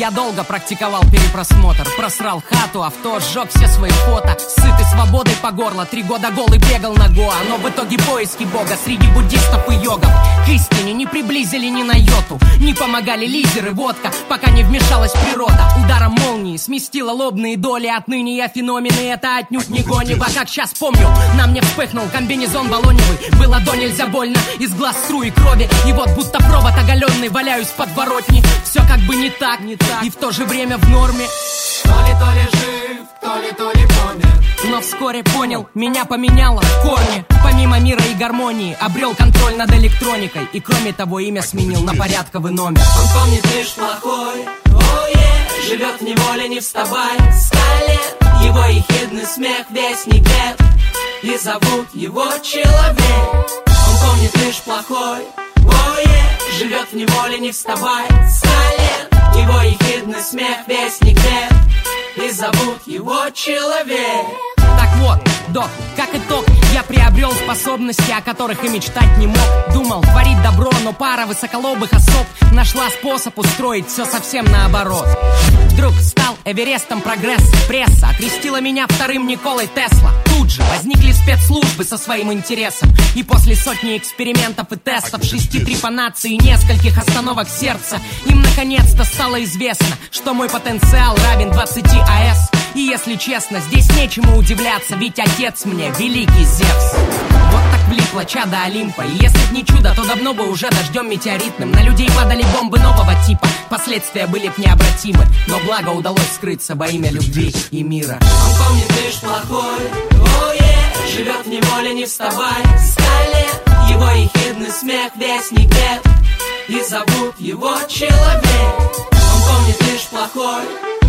Я долго практиковал перепросмотр. Просрал хату, авто, сжег все свои фото. Сытый свободой по горло, 3 года голый бегал на Гоа. Но в итоге поиски бога среди буддистов и йогов к истине не приблизили ни на йоту. Не помогали лизеры, водка, пока не вмешалась природа. Ударом молнии сместила лобные доли. Отныне я феномен, и это отнюдь не гонево. Как сейчас помню, на мне вспыхнул комбинезон балоневый. Было до нельзя больно, из глаз струи крови. И вот будто провод оголенный, валяюсь в подворотне. Все как бы не так, и в то же время в норме. То ли жив, то ли помер. Но вскоре понял, меня поменяло в корне. Помимо мира и гармонии, обрел контроль над электроникой. И кроме того, имя сменил на порядковый номер. Он помнит лишь плохой, живет в неволе, не вставай с колен. Его ехидный смех весь не грет, и зовут его человек. Он помнит лишь плохой, живет в неволе, не вставай с колен. Его ехидный смех весь не грет, и зовут его человек. Так вот, док, как итог, я приобрел способности, о которых и мечтать не мог. Думал творить добро, но пара высоколобых особ нашла способ устроить все совсем наоборот. Вдруг стал Эверестом прогресса. Пресса окрестила меня вторым Николой Тесла. Тут же возникли спецслужбы со своим интересом. И после сотни экспериментов и тестов, 6 трепанаций и нескольких остановок сердца, им наконец-то стало известно, что мой потенциал равен 20 АЭС. И если честно, здесь нечему удивляться, ведь отец мне великий Зевс. Вот так влипло чадо Олимпа. И если б не чудо, то давно бы уже дождем метеоритным на людей падали бомбы нового типа. Последствия были б необратимы, но благо удалось скрыться во имя любви и мира. Он помнит лишь плохой, живет в неволе, не вставай с колен. Его ехидный смех весь не грет, и зовут его человек. Он помнит лишь плохой,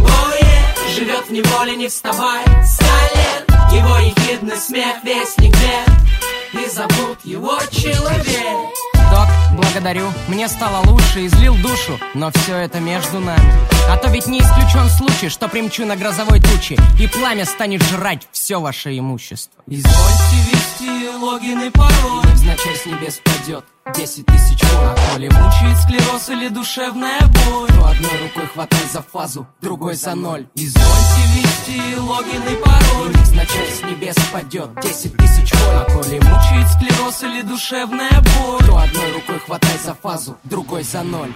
живет в неволе, не вставай с колен. Его ехидный смех весь не грет, и зовут его человек. Док, благодарю, мне стало лучше, излил душу, но все это между нами. А то ведь не исключен случай, что примчу на грозовой туче, и пламя станет жрать все ваше имущество. Извольте ввести логин и пароль, невзначай с небес падет 10 тысяч вольт. А коли мучает склероз или душевная боль, то одной рукой хватай за фазу, другой за ноль. Извольте ввести логин и пароль, и невзначай с небес падет 10 тысяч вольт. А коли мучает склероз или душевная боль, то одной рукой хватай за фазу, другой за ноль.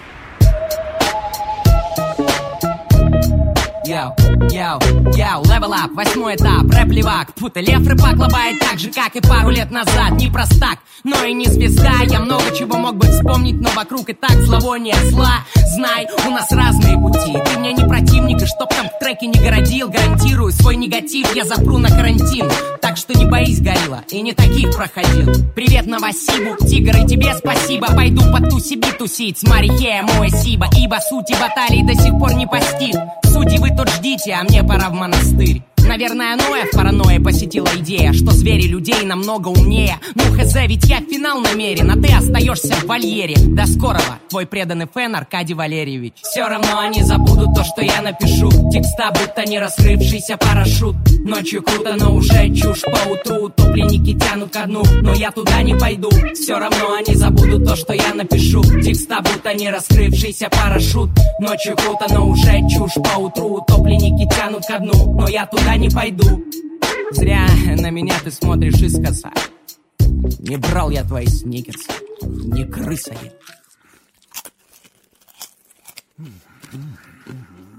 Йоу, level up, 8 этап, рэп-левак. Пута лев рыбак лобает так же, как и пару лет назад. Не простак, но и не звезда. Я много чего мог бы вспомнить, но вокруг и так зловоние зла. Знай, у нас разные пути. Ты мне не противник, и чтоб там в треке не городил, гарантирую, свой негатив я запру на карантин. Так что не боись, горилла, и не таких проходил. Привет Новосибу, тигр, и тебе спасибо. Пойду по туси-би тусить с Марихея Моэсиба, ибо сути баталий до сих пор не постиг. Судьи вы тут ждите, а мне пора в монастырь. Наверное, Ноя в паранойе посетила идея, что звери людей намного умнее. Ну хз, ведь я в финал намерен, а ты остаешься в вольере. До скорого, твой преданный фэн Аркадий Валерьевич. Все равно они забудут то, что я напишу. Текста будто не раскрывшийся парашют. Ночью круто, но уже чушь. Поутру утопленники тянут ко дну, но я туда не пойду. Все равно они забудут то, что я напишу. Текста будто не раскрывшийся парашют. Ночью круто, но уже чушь. Поутру утопленники тянут ко дну, но я туда не пойду. Зря на меня ты смотришь искоса. Не брал я твои сникерсы, не крыса я.